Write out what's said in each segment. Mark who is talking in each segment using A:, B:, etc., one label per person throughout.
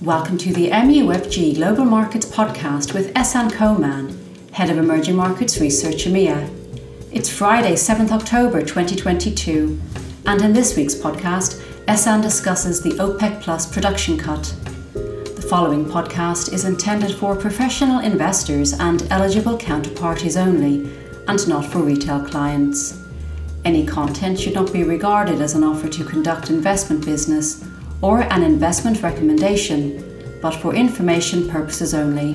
A: Welcome to the MUFG Global Markets Podcast with Ehsan Koman, Head of Emerging Markets Research EMEA. It's Friday, 7th October 2022, and in this week's podcast, Ehsan discusses the OPEC Plus production cut. The following podcast is intended for professional investors and eligible counterparties only, and not for retail clients. Any content should not be regarded as an offer to conduct investment business or an investment recommendation, but for information purposes only.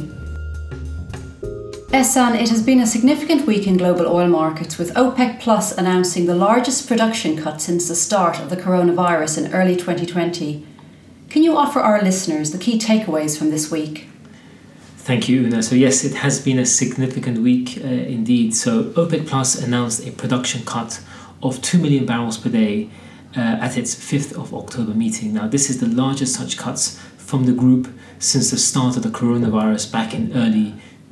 A: Ehsan, it has been a significant week in global oil markets, with OPEC Plus announcing the largest production cut since the start of the coronavirus in early 2020. Can you offer our listeners the key takeaways from this week?
B: Thank you, Una. So yes, it has been a significant week indeed. So OPEC Plus announced a production cut of 2 million barrels per day at its 5th of October meeting. Now, this is the largest such cuts from the group since the start of the coronavirus back in early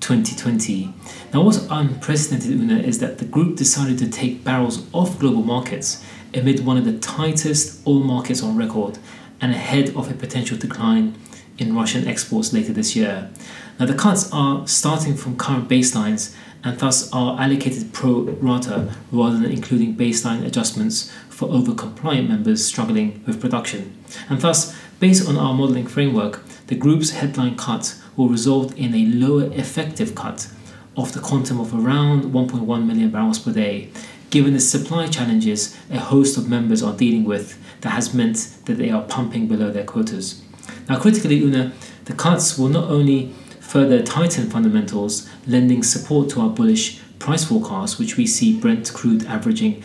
B: 2020. Now, what's unprecedented, Una, is that the group decided to take barrels off global markets amid one of the tightest oil markets on record and ahead of a potential decline in Russian exports later this year. Now, the cuts are starting from current baselines and thus are allocated pro rata rather than including baseline adjustments for over-compliant members struggling with production. And thus, based on our modelling framework, the group's headline cut will result in a lower effective cut of the quantum of around 1.1 million barrels per day, given the supply challenges a host of members are dealing with that has meant that they are pumping below their quotas. Now, critically, Una, the cuts will not only further tighten fundamentals, lending support to our bullish price forecast, which we see Brent crude averaging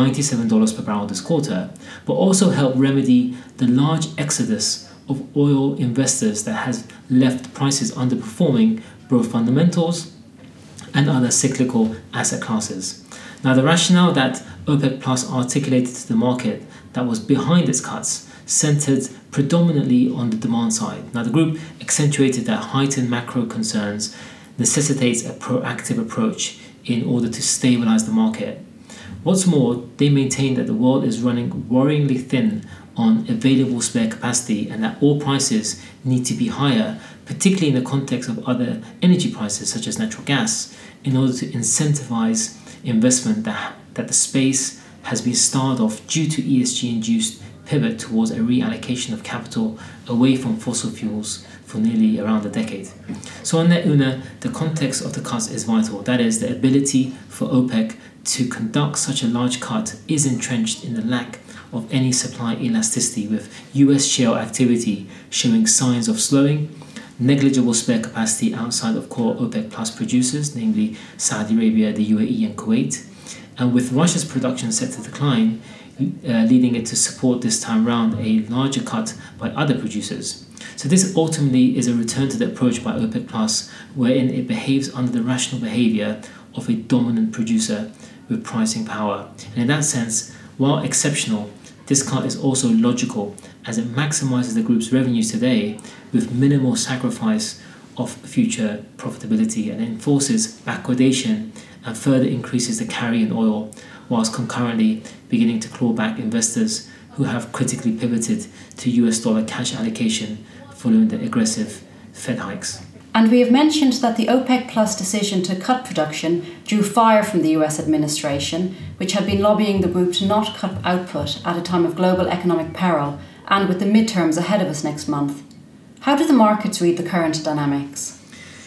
B: $97 per barrel this quarter, but also help remedy the large exodus of oil investors that has left prices underperforming both fundamentals and other cyclical asset classes. Now, the rationale that OPEC Plus articulated to the market that was behind its cuts centered predominantly on the demand side. Now, the group accentuated that heightened macro concerns necessitates a proactive approach in order to stabilize the market. What's more, they maintain that the world is running worryingly thin on available spare capacity and that oil prices need to be higher, particularly in the context of other energy prices such as natural gas, in order to incentivize investment that the space has been starved of due to ESG-induced pivot towards a reallocation of capital away from fossil fuels for nearly around a decade. So on that, Una, the context of the cuts is vital. That is, the ability for OPEC to conduct such a large cut is entrenched in the lack of any supply elasticity, with US shale activity showing signs of slowing, negligible spare capacity outside of core OPEC Plus producers, namely Saudi Arabia, the UAE and Kuwait, and with Russia's production set to decline, leading it to support this time round a larger cut by other producers. So this ultimately is a return to the approach by OPEC Plus, wherein it behaves under the rational behaviour of a dominant producer with pricing power. And in that sense, while exceptional, this cut is also logical as it maximises the group's revenues today with minimal sacrifice of future profitability, and enforces backwardation and further increases the carry in oil, whilst concurrently beginning to claw back investors who have critically pivoted to US dollar cash allocation following the aggressive Fed hikes.
A: And we have mentioned that the OPEC Plus decision to cut production drew fire from the US administration, which had been lobbying the group to not cut output at a time of global economic peril and with the midterms ahead of us next month. How do the markets read the current dynamics?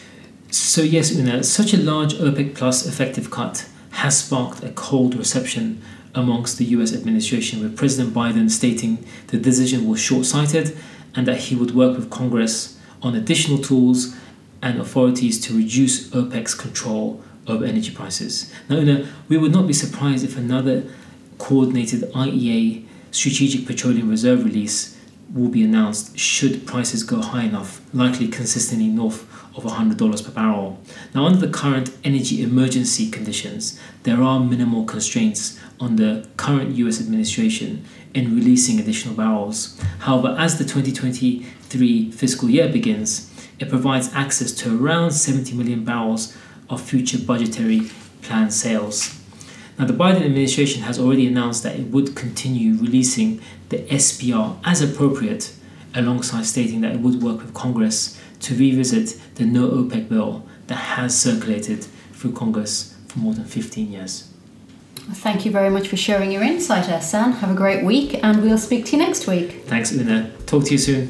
B: So yes, Una, such a large OPEC Plus effective cut has sparked a cold reception amongst the US administration, with President Biden stating the decision was short-sighted and that he would work with Congress on additional tools and authorities to reduce OPEC's control over energy prices. Now, we would not be surprised if another coordinated IEA Strategic Petroleum Reserve release will be announced should prices go high enough, likely consistently north of $100 per barrel. Now, under the current energy emergency conditions, there are minimal constraints on the current US administration in releasing additional barrels. However, as the 2023 fiscal year begins, it provides access to around 70 million barrels of future budgetary planned sales. Now, the Biden administration has already announced that it would continue releasing the SPR as appropriate alongside stating that it would work with Congress to revisit the no OPEC bill that has circulated through Congress for more than 15 years.
A: Thank you very much for sharing your insight, Ehsan. Have a great week, and we'll speak to you next week.
B: Thanks, Una. Talk to you soon.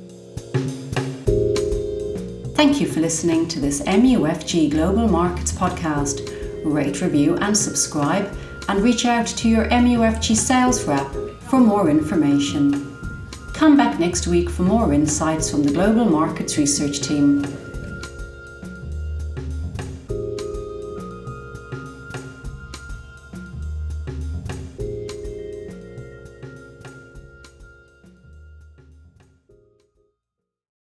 A: Thank you for listening to this MUFG Global Markets podcast. Rate, review and subscribe, and reach out to your MUFG sales rep for more information. Come back next week for more insights from the Global Markets Research team.